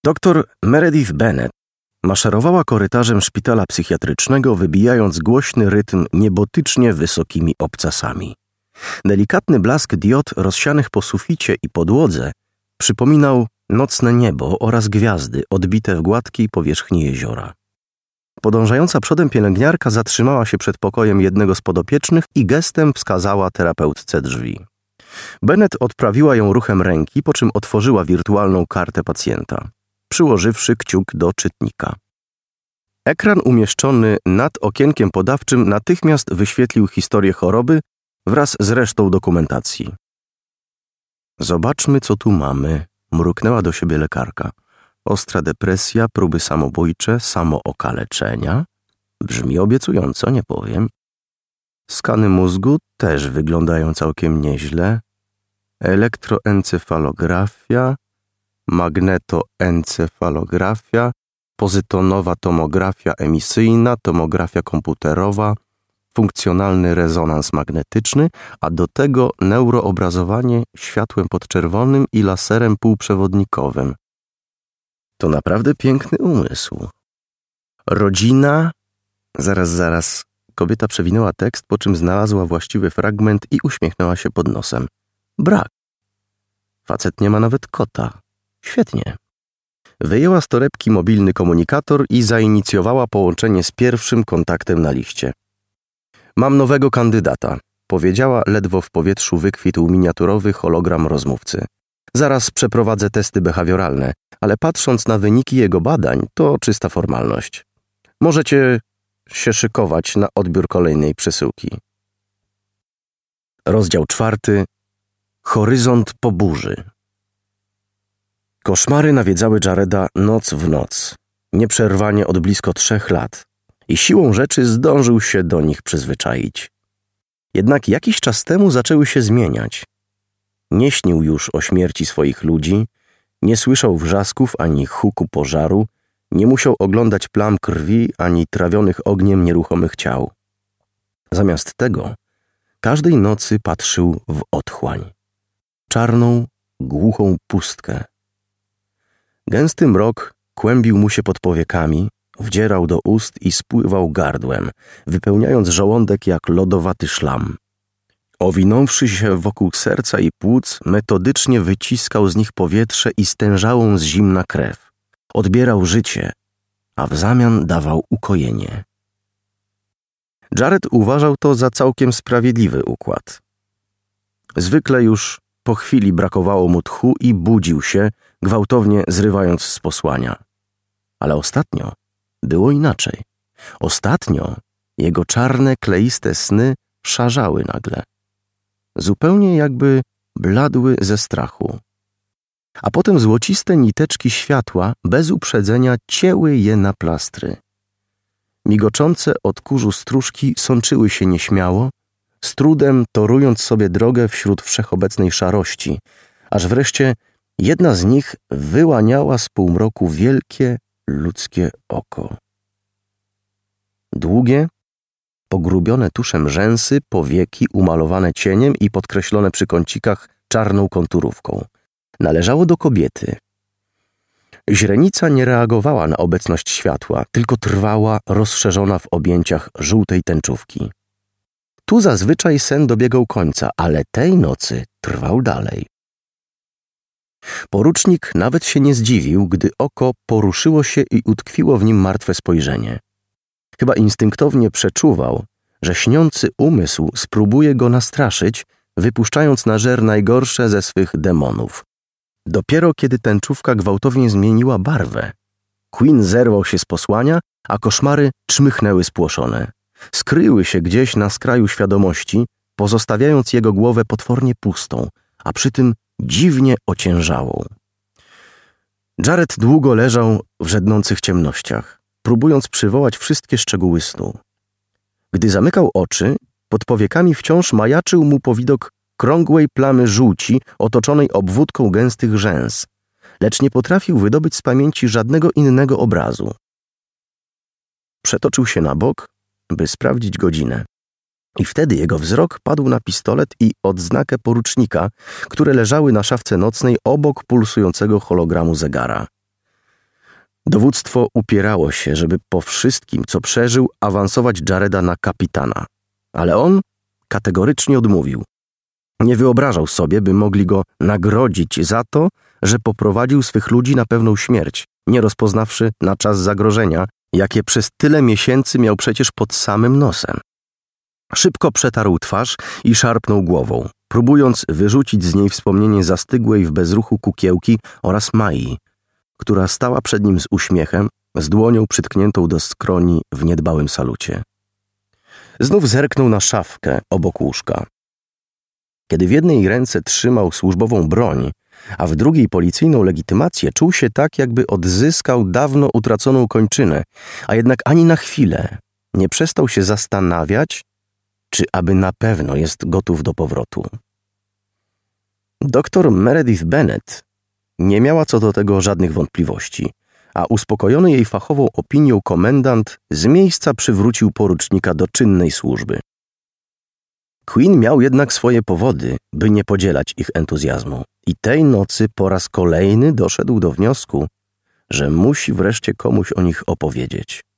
Doktor Meredith Bennett maszerowała korytarzem szpitala psychiatrycznego, wybijając głośny rytm niebotycznie wysokimi obcasami. Delikatny blask diod rozsianych po suficie i podłodze przypominał nocne niebo oraz gwiazdy odbite w gładkiej powierzchni jeziora. Podążająca przodem pielęgniarka zatrzymała się przed pokojem jednego z podopiecznych i gestem wskazała terapeutce drzwi. Bennett odprawiła ją ruchem ręki, po czym otworzyła wirtualną kartę pacjenta, przyłożywszy kciuk do czytnika. Ekran umieszczony nad okienkiem podawczym natychmiast wyświetlił historię choroby wraz z resztą dokumentacji. Zobaczmy, co tu mamy, mruknęła do siebie lekarka. Ostra depresja, próby samobójcze, samookaleczenia. Brzmi obiecująco, nie powiem. Skany mózgu też wyglądają całkiem nieźle. Elektroencefalografia, magnetoencefalografia, pozytonowa tomografia emisyjna, tomografia komputerowa, funkcjonalny rezonans magnetyczny, a do tego neuroobrazowanie światłem podczerwonym i laserem półprzewodnikowym. To naprawdę piękny umysł. Rodzina... Zaraz. Kobieta przewinęła tekst, po czym znalazła właściwy fragment i uśmiechnęła się pod nosem. Brak. Facet nie ma nawet kota. Świetnie. Wyjęła z torebki mobilny komunikator i zainicjowała połączenie z pierwszym kontaktem na liście. Mam nowego kandydata, powiedziała, ledwo w powietrzu wykwitł miniaturowy hologram rozmówcy. Zaraz przeprowadzę testy behawioralne, ale patrząc na wyniki jego badań, to czysta formalność. Możecie się szykować na odbiór kolejnej przesyłki. Rozdział 4. Horyzont po burzy. Koszmary nawiedzały Jareda noc w noc, nieprzerwanie od blisko 3 lat i siłą rzeczy zdążył się do nich przyzwyczaić. Jednak jakiś czas temu zaczęły się zmieniać. Nie śnił już o śmierci swoich ludzi, nie słyszał wrzasków ani huku pożaru, nie musiał oglądać plam krwi ani trawionych ogniem nieruchomych ciał. Zamiast tego każdej nocy patrzył w otchłań. Czarną, głuchą pustkę. Gęsty mrok kłębił mu się pod powiekami, wdzierał do ust i spływał gardłem, wypełniając żołądek jak lodowaty szlam. Owinąwszy się wokół serca i płuc, metodycznie wyciskał z nich powietrze i stężałą z zimna krew. Odbierał życie, a w zamian dawał ukojenie. Jared uważał to za całkiem sprawiedliwy układ. Zwykle już po chwili brakowało mu tchu i budził się, gwałtownie zrywając z posłania. Ale ostatnio było inaczej. Ostatnio jego czarne, kleiste sny szarzały nagle. Zupełnie jakby bladły ze strachu. A potem złociste niteczki światła bez uprzedzenia cięły je na plastry. Migoczące od kurzu stróżki sączyły się nieśmiało, z trudem torując sobie drogę wśród wszechobecnej szarości, aż wreszcie jedna z nich wyłaniała z półmroku wielkie, ludzkie oko. Długie, pogrubione tuszem rzęsy, powieki umalowane cieniem i podkreślone przy kącikach czarną konturówką. Należało do kobiety. Źrenica nie reagowała na obecność światła, tylko trwała, rozszerzona w objęciach żółtej tęczówki. Tu zazwyczaj sen dobiegał końca, ale tej nocy trwał dalej. Porucznik nawet się nie zdziwił, gdy oko poruszyło się i utkwiło w nim martwe spojrzenie. Chyba instynktownie przeczuwał, że śniący umysł spróbuje go nastraszyć, wypuszczając na żer najgorsze ze swych demonów. Dopiero kiedy tęczówka gwałtownie zmieniła barwę, Quinn zerwał się z posłania, a koszmary czmychnęły spłoszone. Skryły się gdzieś na skraju świadomości, pozostawiając jego głowę potwornie pustą, a przy tym dziwnie ociężałą. Jared długo leżał w żednących ciemnościach, próbując przywołać wszystkie szczegóły snu. Gdy zamykał oczy, pod powiekami wciąż majaczył mu powidok krągłej plamy żółci otoczonej obwódką gęstych rzęs, lecz nie potrafił wydobyć z pamięci żadnego innego obrazu. Przetoczył się na bok, by sprawdzić godzinę. I wtedy jego wzrok padł na pistolet i odznakę porucznika, które leżały na szafce nocnej obok pulsującego hologramu zegara. Dowództwo upierało się, żeby po wszystkim, co przeżył, awansować Jareda na kapitana. Ale on kategorycznie odmówił. Nie wyobrażał sobie, by mogli go nagrodzić za to, że poprowadził swych ludzi na pewną śmierć, nie rozpoznawszy na czas zagrożenia, jakie przez tyle miesięcy miał przecież pod samym nosem. Szybko przetarł twarz i szarpnął głową, próbując wyrzucić z niej wspomnienie zastygłej w bezruchu Kukiełki oraz Mai, która stała przed nim z uśmiechem, z dłonią przytkniętą do skroni w niedbałym salucie. Znów zerknął na szafkę obok łóżka. Kiedy w jednej ręce trzymał służbową broń, a w drugiej policyjną legitymację, czuł się tak, jakby odzyskał dawno utraconą kończynę, a jednak ani na chwilę nie przestał się zastanawiać, czy aby na pewno jest gotów do powrotu. Doktor Meredith Bennet nie miała co do tego żadnych wątpliwości, a uspokojony jej fachową opinią komendant z miejsca przywrócił porucznika do czynnej służby. Quinn miał jednak swoje powody, by nie podzielać ich entuzjazmu i tej nocy po raz kolejny doszedł do wniosku, że musi wreszcie komuś o nich opowiedzieć.